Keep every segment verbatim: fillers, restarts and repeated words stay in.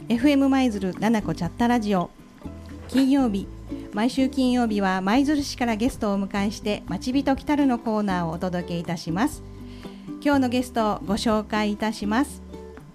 エフエム 舞鶴ななこチャッタラジオ。金曜日、毎週金曜日は舞鶴市からゲストをお迎えしてまちびと来たるのコーナーをお届けいたします。今日のゲストをご紹介いたします。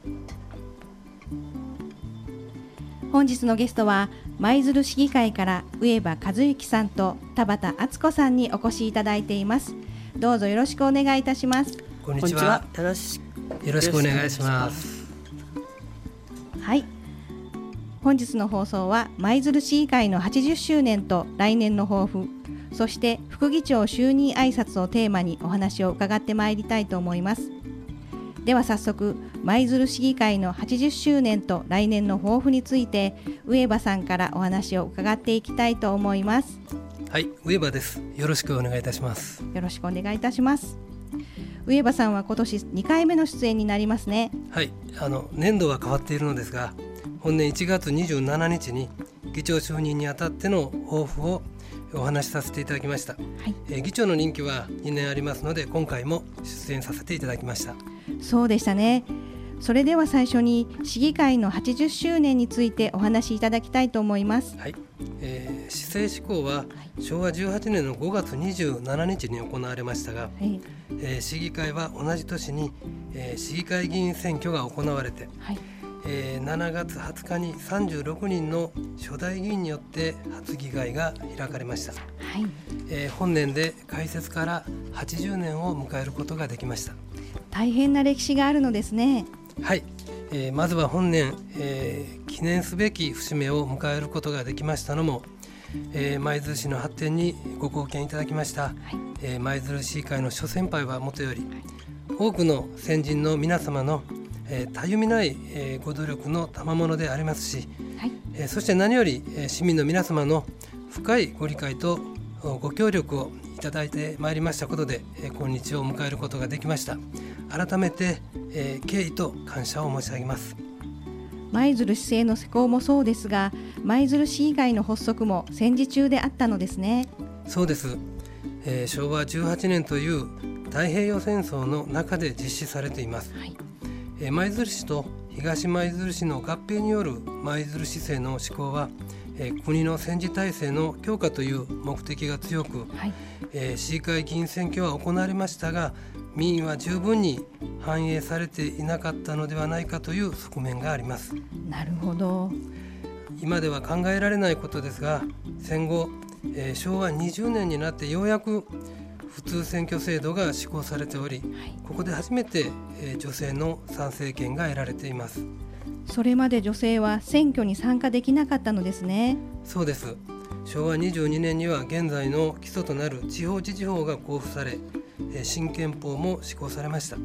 本日のゲストは舞鶴市議会から上場和幸さんと田畑敦子さんにお越しいただいています。どうぞよろしくお願いいたします。 こんにちは。 よろしよろしくお願いします。 はい、本日の放送は舞鶴市議会のはちじゅっしゅうねんと来年の抱負、そして副議長就任挨拶をテーマにお話を伺ってまいりたいと思います。では早速、舞鶴市議会のはちじゅっしゅうねんと来年の抱負について上場さんからお話を伺っていきたいと思います。 はい、上場です。よろしくお願いいたします。 よろしくお願いいたします。上場さんは今年にかいめの出演になりますね。 はい、あの年度は変わっているのですが、本年いちがつにじゅうしちにちに議長就任にあたっての抱負をお話しさせていただきました。はい、えー、議長の任期はにねんありますので、今回も出演させていただきました。 そうでしたね。それでは最初に市議会のはちじゅっしゅうねんについてお話しいただきたいと思います。 はい、えー、市政施行はしょうわじゅうはちねんのごがつにじゅうしちにちに行われましたが、はい、えー、市議会は同じ年に、えー、市議会議員選挙が行われて、はい、えー、しちがつはつかにさんじゅうろくにんの初代議員によって初議会が開かれました。はい、えー、本年で開設からはちじゅうねんを迎えることができました。 大変な歴史があるのですね。 はい、えー、まずは本年、えー、記念すべき節目を迎えることができましたのも、えー、舞鶴市の発展にご貢献いただきました、はい、えー、舞鶴市議会の諸先輩はもとより、多くの先人の皆様の、えー、たゆみない、えー、ご努力の賜物でありますし、はい、えー、そして何より、えー、市民の皆様の深いご理解とご協力をいただいてまいりましたことで、えー、今日を迎えることができました。改めて、えー、敬意と感謝を申し上げます。 舞鶴市政の施行もそうですが、舞鶴市議会の発足も戦時中であったのですね。 そうです、えー、しょうわじゅうはちねんという太平洋戦争の中で実施されています。はい、えー、舞鶴市と東舞鶴市の合併による舞鶴市政の施行は、えー、国の戦時体制の強化という目的が強く、はい、えー、市議会議員選挙は行われましたが、民意は十分に反映されていなかったのではないかという側面があります。 なるほど。 今では考えられないことですが、戦後、えー、しょうわにじゅうねんになってようやく普通選挙制度が施行されており、はい、ここで初めて、えー、女性の参政権が得られています。 それまで女性は選挙に参加できなかったのですね。 そうです。しょうわにじゅうにねんには現在の基礎となる地方自治法が公布され、新憲法も施行されました。はい、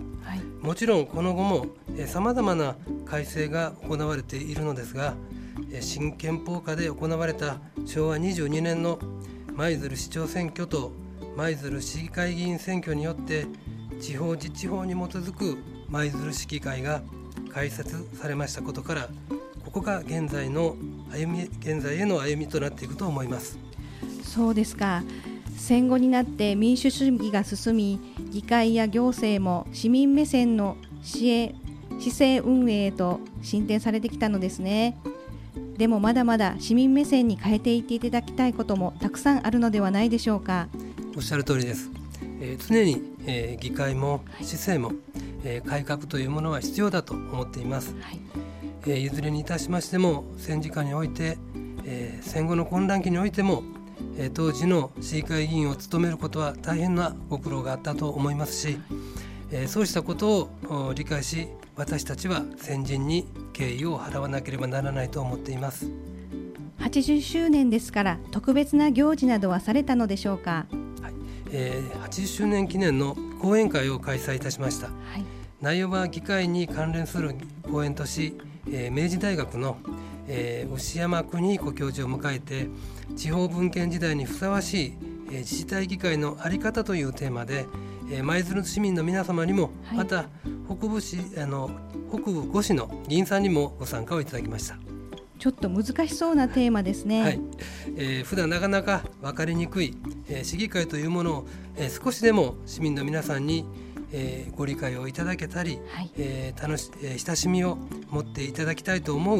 もちろんこの後もさまざまな改正が行われているのですが、新憲法下で行われたしょうわにじゅうにねんの舞鶴市長選挙と舞鶴市議会議員選挙によって地方自治法に基づく舞鶴市議会が開設されましたことから、ここが現在の歩み、現在への歩みとなっていくと思います。 そうですか。戦後になって民主主義が進み、議会や行政も市民目線の市営、市政運営へと進展されてきたのですね。でもまだまだ市民目線に変えていっていただきたいこともたくさんあるのではないでしょうか。 おっしゃる通りです。えー、常に、えー、議会も市政も、えー、改革というものは必要だと思っています。はい、えー、いずれにいたしましても戦時下において、えー、戦後の混乱期においても、えー、当時の市議会議員を務めることは大変なご苦労があったと思いますし、えー、そうしたことを理解し、私たちは先人に敬意を払わなければならないと思っています。 はちじゅっしゅうねんですから、特別な行事などはされたのでしょうか。 はい、えー、はちじゅっしゅうねん記念の講演会を開催いたしました。はい、内容は議会に関連する講演とし、えー、明治大学の、えー、牛山邦彦教授を迎えて、地方分権時代にふさわしい、えー、自治体議会の在り方というテーマで、えー、舞鶴市民の皆様にも、はい、また北部市あの北部ご市の議員さんにもご参加をいただきました。 ちょっと難しそうなテーマですね。 はい、えー、普段なかなか分かりにくい、えー、市議会というものを、えー、少しでも市民の皆さんに、えー、ご理解をいただけたり、はい、えー楽しえー、親しみを持っていただきたいと思う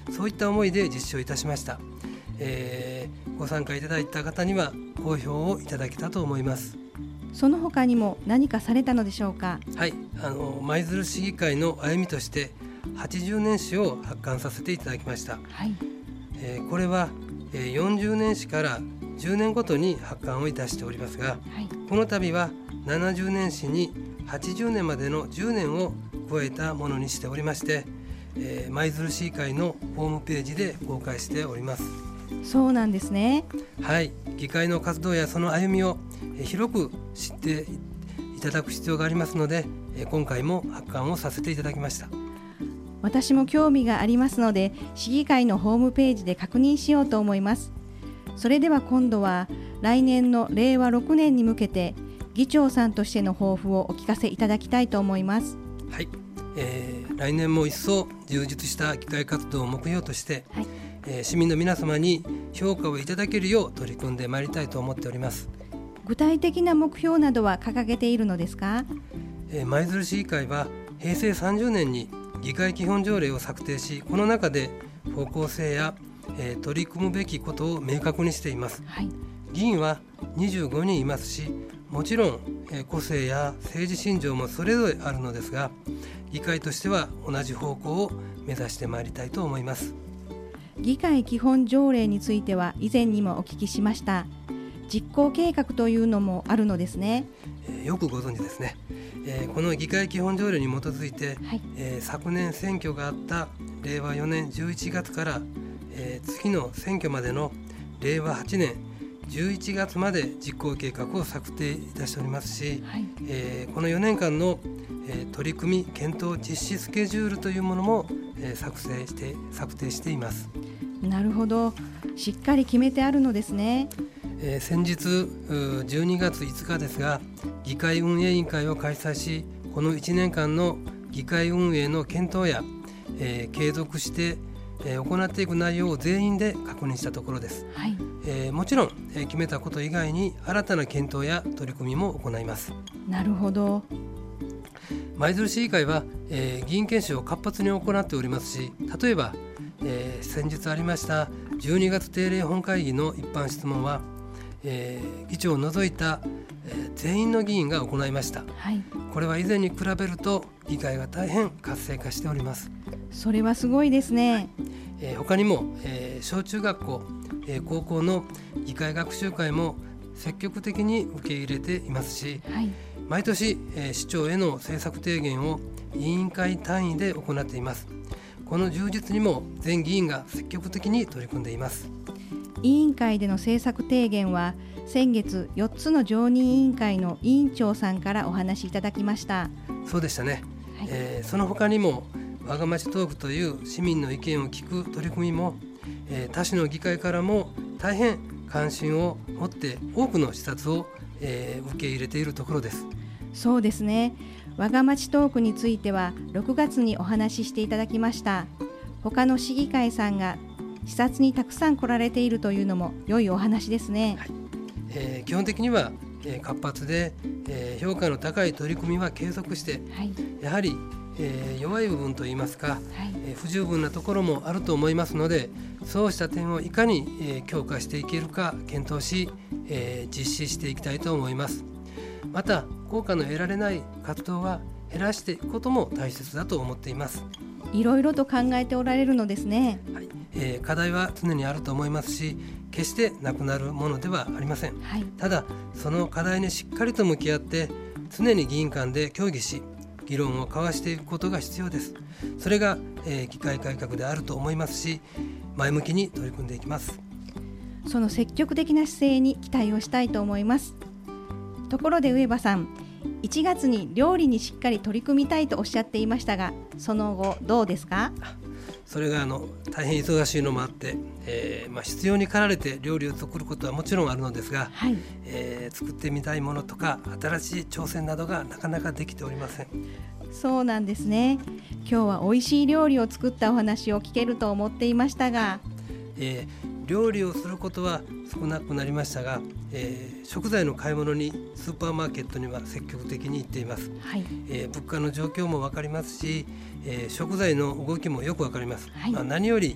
そういった思いで実施をいたしました。えー、ご参加いただいた方には好評をいただけたと思います。 その他にも何かされたのでしょうか。 はい、あの舞鶴市議会の歩みとしてはちじゅうねん史を発刊させていただきました。 はい、 えー、これはよんじゅうねん史からじゅうねんごとに発刊をいたしておりますが、はい、この度はななじゅうねん史にはちじゅうねんまでのじゅうねんを加えたものにしておりまして、えー、舞鶴市議会のホームページで公開しております。 そうなんですね。 はい、議会の活動やその歩みを広く知っていただく必要がありますので、今回も発刊をさせていただきました。 私も興味がありますので、市議会のホームページで確認しようと思います。それでは今度は来年のれいわろくねんに向けて議長さんとしての抱負をお聞かせいただきたいと思います。 はい、えー、来年も一層充実した議会活動を目標として、はい、えー、市民の皆様に評価をいただけるよう取り組んでまいりたいと思っております。 具体的な目標などは掲げているのですか。 えー、舞鶴市議会はへいせいさんじゅうねんに議会基本条例を策定し、この中で方向性や、えー、取り組むべきことを明確にしています。はい、議員はにじゅうごにんいますし、もちろん、えー、個性や政治信条もそれぞれあるのですが、議会としては同じ方向を目指してまいりたいと思います。 議会基本条例については以前にもお聞きしました。実行計画というのもあるのですね。 えー、よくご存知ですね。えー、この議会基本条例に基づいて、はい、えー、昨年選挙があったれいわよねんじゅういちがつから、えー、次の選挙までのれいわはちねんじゅういちがつまで実行計画を策定いたしておりますし、はい、えー、このよねんかんの、えー、取り組み検討実施スケジュールというものも、えー、作成して策定しています。 なるほど、しっかり決めてあるのですね。 えー、先日じゅうにがついつかですが、議会運営委員会を開催し、このいちねんかんの議会運営の検討や、えー、継続して、えー、行っていく内容を全員で確認したところです。はい、えー、もちろん、えー、決めたこと以外に新たな検討や取り組みも行います。 なるほど。 舞鶴市議会は、えー、議員研修を活発に行っておりますし、例えば、えー、先日ありましたじゅうにがつ定例本会議の一般質問は、えー、議長を除いた、えー、全員の議員が行いました。はい、これは以前に比べると議会が大変活性化しております。 それはすごいですね。はい、 えー、他にも、えー、小中学校、えー、高校の議会学習会も積極的に受け入れていますし、はい、毎年、えー、市長への政策提言を委員会単位で行っています。この充実にも全議員が積極的に取り組んでいます。 委員会での政策提言は先月よっつの常任委員会の委員長さんからお話しいただきました。 そうでしたね。はい、えー、その他にもわがまちトークという市民の意見を聞く取り組みも、えー、他市の議会からも大変関心を持って多くの視察を、えー、受け入れているところです。 そうですね。わがまちトークについてはろくがつにお話ししていただきました。他の市議会さんが視察にたくさん来られているというのも良いお話ですね。はい、 えー、基本的には、えー、活発で、えー、評価の高い取り組みは継続して、はい、やはり、えー、弱い部分といいますか、はい、えー、不十分なところもあると思いますので、そうした点をいかに、えー、強化していけるか検討し、えー、実施していきたいと思います。また効果の得られない活動は減らしていくことも大切だと思っています。 いろいろと考えておられるのですね。 はい、えー、課題は常にあると思いますし、決してなくなるものではありません。はい、ただその課題にしっかりと向き合って常に議員間で協議し議論を交わしていくことが必要です。それが、えー、議会改革であると思いますし、前向きに取り組んでいきます。 その積極的な姿勢に期待をしたいと思います。ところで上場さん、いちがつに料理にしっかり取り組みたいとおっしゃっていましたが、その後どうですか？ それがあの大変忙しいのもあって、えーまあ、必要に駆られて料理を作ることはもちろんあるのですが、はい、えー、作ってみたいものとか新しい挑戦などがなかなかできておりません。 そうなんですね。今日は美味しい料理を作ったお話を聞けると思っていましたが、 えー、料理をすることは少なくなりましたが、えー、食材の買い物にスーパーマーケットには積極的に行っています。はい、えー、物価の状況も分かりますし、えー、食材の動きもよく分かります。はい、まあ、何より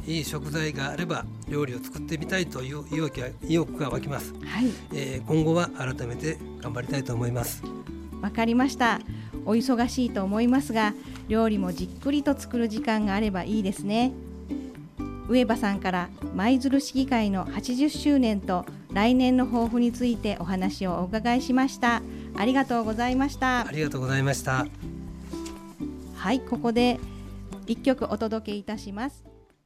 いい食材があれば料理を作ってみたいという意欲が、意欲が湧きます、はいえー、今後は改めて頑張りたいと思います。 わかりました。お忙しいと思いますが、料理もじっくりと作る時間があればいいですね。上場さんから舞鶴市議会のはちじゅっしゅうねんと来年の抱負についてお話をお伺いしました。ありがとうございました。 ありがとうございました。 はい、ここでいっきょくお届けいたします。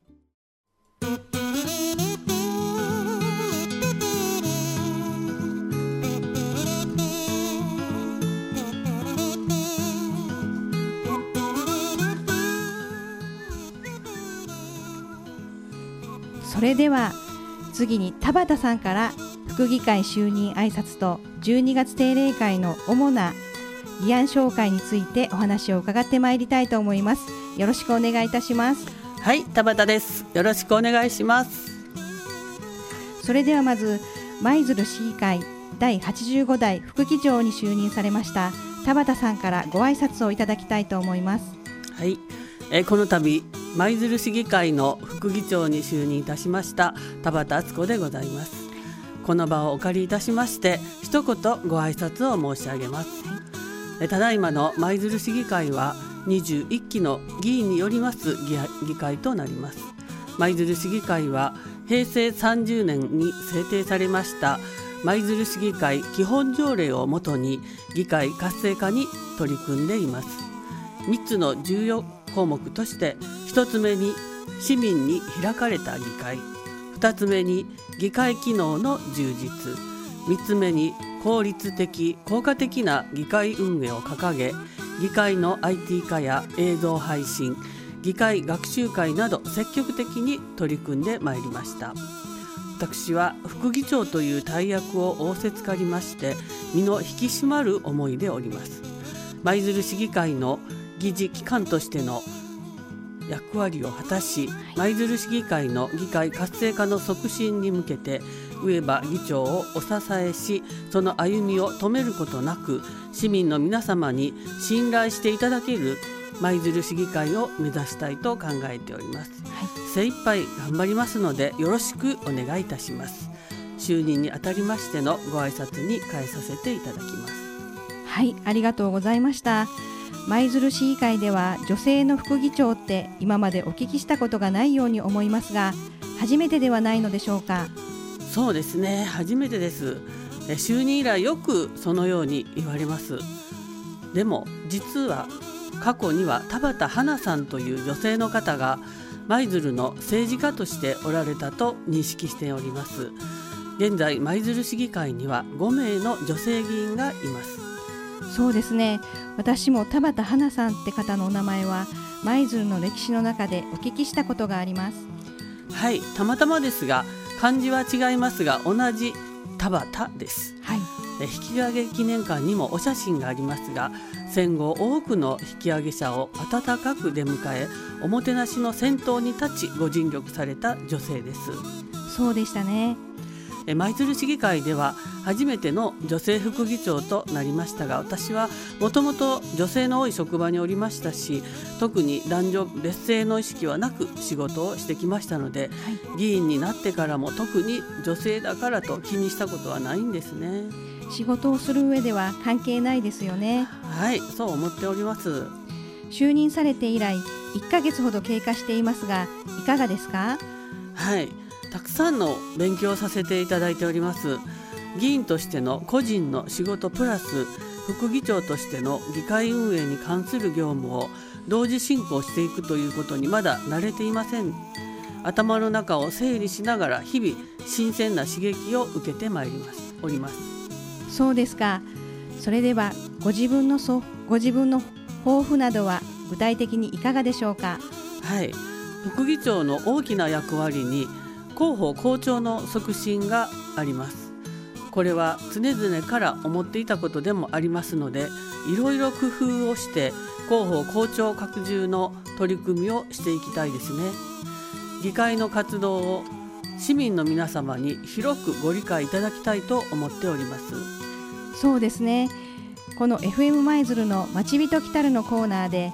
それでは次に田畑さんから副議会就任挨拶とじゅうにがつ定例会の主な議案紹介についてお話を伺ってまいりたいと思います。よろしくお願いいたします。 はい、田畑です。よろしくお願いします。 それではまず舞鶴市議会だいはちじゅうごだい副議長に就任されました田畑さんからご挨拶をいただきたいと思います。 はい、えー、この度舞鶴市議会の副議長に就任いたしました田畑敦子でございます。この場をお借りいたしまして一言ご挨拶を申し上げます。ただいまの舞鶴市議会はにじゅういっきの議員によります議会となります。舞鶴市議会はへいせいさんじゅうねんに制定されました舞鶴市議会基本条例をもとに議会活性化に取り組んでいます。みっつの重要項目としてひとつめに市民に開かれた議会、ふたつめに議会機能の充実、みっつめに効率的効果的な議会運営を掲げ、議会の アイティー 化や映像配信、議会学習会など積極的に取り組んでまいりました。私は副議長という大役を仰せつかりまして身の引き締まる思いでおります。舞鶴市議会の議事機関としての役割を果たし、舞鶴市議会の議会活性化の促進に向けて上場議長をお支えし、その歩みを止めることなく市民の皆様に信頼していただける舞鶴市議会を目指したいと考えております、はい、精一杯頑張りますのでよろしくお願いいたします。就任にあたりましてのご挨拶に変えさせていただきます。 はい、ありがとうございました。舞鶴市議会では女性の副議長って今までお聞きしたことがないように思いますが、初めてではないのでしょうか。 そうですね、初めてです。就任以来よくそのように言われます。でも実は過去には田畑花さんという女性の方が舞鶴の政治家としておられたと認識しております。現在舞鶴市議会にはごめいの女性議員がいます。 そうですね、私も田畑花さんって方のお名前は舞鶴の歴史の中でお聞きしたことがあります。 はい、たまたまですが漢字は違いますが同じ田畑です、はい、引き上げ記念館にもお写真がありますが、戦後多くの引き上げ者を温かく出迎え、おもてなしの先頭に立ちご尽力された女性です。 そうでしたね。 舞鶴市議会では初めての女性副議長となりましたが、私はもともと女性の多い職場におりましたし、特に男女別姓の意識はなく仕事をしてきましたので、はい、議員になってからも特に女性だからと気にしたことはないんですね。 仕事をする上では関係ないですよね。 はい、そう思っております。 就任されて以来いっかげつほど経過していますが、いかがですか？ はい、たくさんの勉強をさせていただいております。議員としての個人の仕事プラス副議長としての議会運営に関する業務を同時進行していくということにまだ慣れていません。頭の中を整理しながら日々新鮮な刺激を受けてまいりますおります。 そうですか。それではご自分のそご自分の抱負などは具体的にいかがでしょうか？ はい、副議長の大きな役割に広報広聴の促進があります。これは常々から思っていたことでもありますので、いろいろ工夫をして広報広聴拡充の取り組みをしていきたいですね。議会の活動を市民の皆様に広くご理解いただきたいと思っております。 そうですね。この エフエム 舞鶴のまちびと来たるのコーナーで議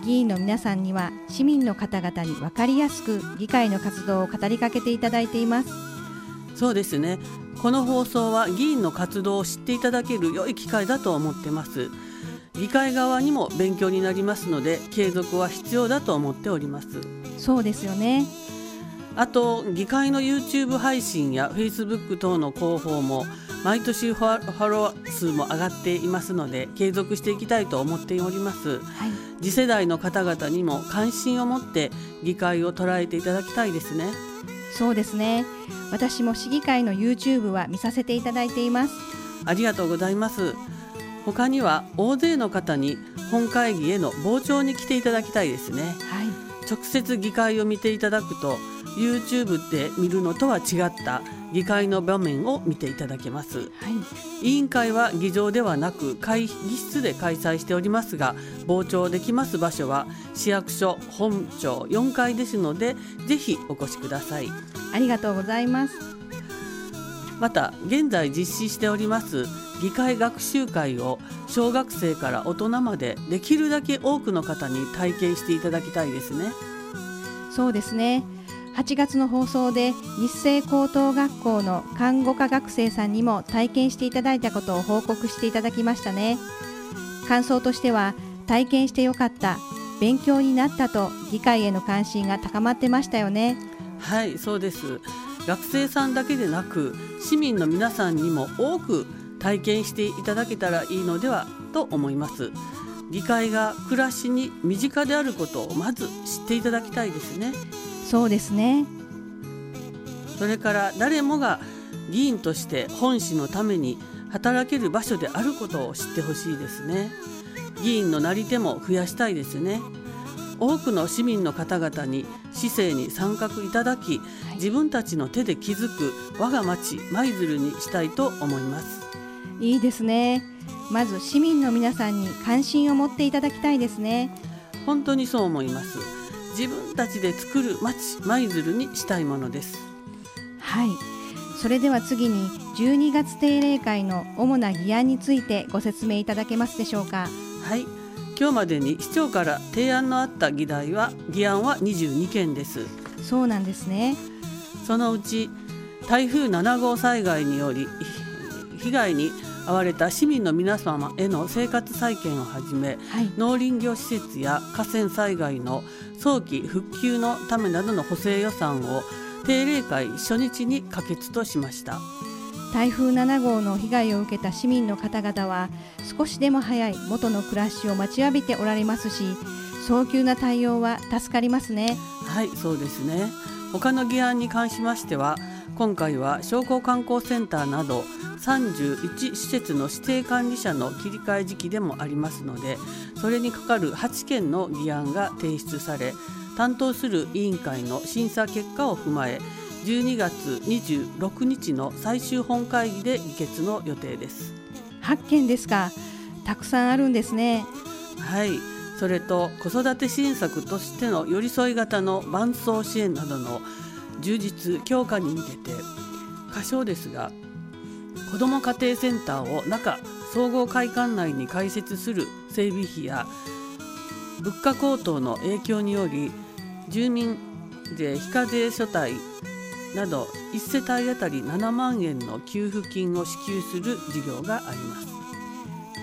議員の皆さんには市民の方々に分かりやすく議会の活動を語りかけていただいています。 そうですね。この放送は議員の活動を知っていただける良い機会だと思ってます。議会側にも勉強になりますので、継続は必要だと思っております。 そうですよね。 あと、議会の YouTube 配信や Facebook 等の広報も毎年フォロワー数も上がっていますので、継続していきたいと思っております。はい、次世代の方々にも関心を持って議会を捉えていただきたいですね。 そうですね。私も市議会の YouTube は見させていただいています。 ありがとうございます。他には大勢の方に本会議への傍聴に来ていただきたいですね。はい、直接議会を見ていただくと YouTube で見るのとは違った議会の場面を見ていただけます。はい、委員会は議場ではなく会議室で開催しておりますが、傍聴できます場所は市役所本庁よんかいですので、ぜひお越しください。 ありがとうございます。 また現在実施しております議会学習会を小学生から大人までできるだけ多くの方に体験していただきたいですね。 そうですね。はちがつの放送で日生高等学校の看護科学生さんにも体験していただいたことを報告していただきましたね。感想としては、体験してよかった、勉強になったと議会への関心が高まってましたよね。 はい、そうです。学生さんだけでなく市民の皆さんにも多く体験していただけたらいいのではと思います。議会が暮らしに身近であることをまず知っていただきたいですね。 そうですね。 それから誰もが議員として本市のために働ける場所であることを知ってほしいですね。議員のなり手も増やしたいですね。多くの市民の方々に市政に参画いただき、自分たちの手で築く我が町舞鶴にしたいと思います。 いいですね。まず市民の皆さんに関心を持っていただきたいですね。 本当にそう思います。自分たちで作る町舞鶴にしたいものです。 はい、それでは次にじゅうにがつ定例会の主な議案についてご説明いただけますでしょうか。 はい、今日までに市長から提案のあった議題は議案はにじゅうにけんです。 そうなんですね。 そのうち台風ななごう災害により被害に遭われた市民の皆様への生活再建をはじめ、はい、農林業施設や河川災害の早期復旧のためなどの補正予算を定例会初日に可決としました。 台風ななごうの被害を受けた市民の方々は少しでも早い元の暮らしを待ちわびておられますし、早急な対応は助かりますね。 はい、そうですね。他の議案に関しましては、今回は商工観光センターなどさんじゅういちしせつの指定管理者の切り替え時期でもありますので、それにかかるはちけんの議案が提出され、担当する委員会の審査結果を踏まえじゅうにがつにじゅうろくにちの最終本会議で議決の予定です。 はっけんですか。たくさんあるんですね。 はい、それと子育て支援策としての寄り添い型の伴走支援などの充実強化に向けて、仮称ですが子ども家庭センターを中総合会館内に開設する整備費や物価高騰の影響により住民税非課税所帯などいっせたいあたりななまんえんの給付金を支給する事業があります。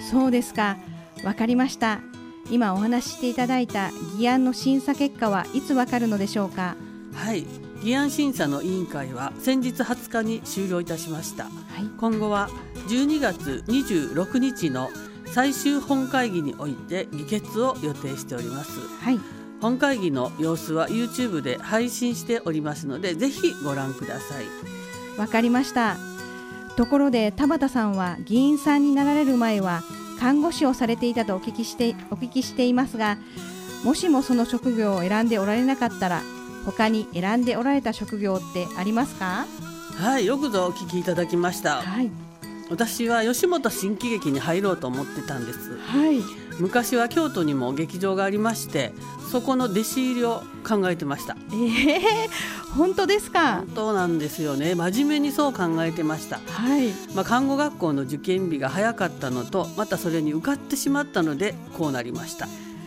そうですか。わかりました。今お話ししていただいた議案の審査結果はいつわかるのでしょうか。 はい、議案審査の委員会は先日はつかに終了いたしました。はい、今後はじゅうにがつにじゅうろくにちの最終本会議において議決を予定しております。はい、本会議の様子は YouTube で配信しておりますので、ぜひご覧ください。 わかりました。ところで田畑さんは議員さんになられる前は看護師をされていたとお聞きしてお聞きしていますが、もしもその職業を選んでおられなかったら他に選んでおられた職業ってありますか。 はい、よくぞお聞きいただきました。はい、私は吉本新喜劇に入ろうと思ってたんです。はい、昔は京都にも劇場がありまして、そこの弟子入りを考えてました。 えー、本当ですか。 本当なんですよね。真面目にそう考えてました。はい、まあ、看護学校の受験日が早かったのと、またそれに受かってしまったのでこうなりました。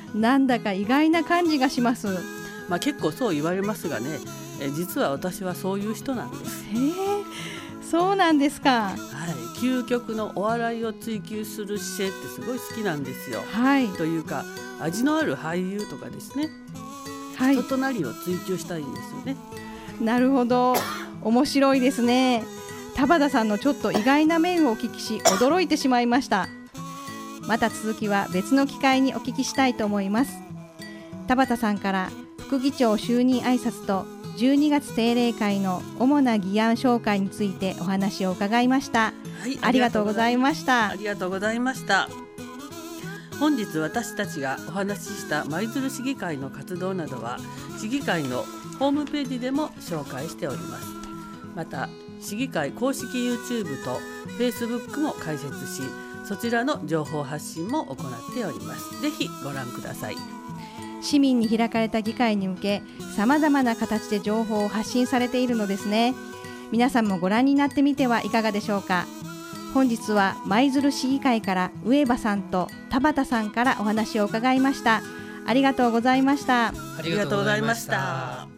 なんだか意外な感じがします。 まあ、結構そう言われますがね、え実は私はそういう人なんです。 へえ、そうなんですか。 はい、究極のお笑いを追求する姿勢ってすごい好きなんですよ。 はい、 というか味のある俳優とかですね、 はい、 人となりを追求したいんですよね。 なるほど、面白いですね。田畑さんのちょっと意外な面をお聞きし驚いてしまいました。また続きは別の機会にお聞きしたいと思います。田畑さんから副議長就任挨拶とじゅうにがつ定例会の主な議案紹介についてお話を伺いました。はい、ありがとうございました。 ありがとうございました。本日私たちがお話しした舞鶴市議会の活動などは市議会のホームページでも紹介しております。また市議会公式 YouTube と Facebook も開設し、そちらの情報発信も行っております。ぜひご覧ください。 市民に開かれた議会に向け、さまざまな形で情報を発信されているのですね。皆さんもご覧になってみてはいかがでしょうか。本日は舞鶴市議会から上場さんと田畑さんからお話を伺いました。ありがとうございました。 ありがとうございました。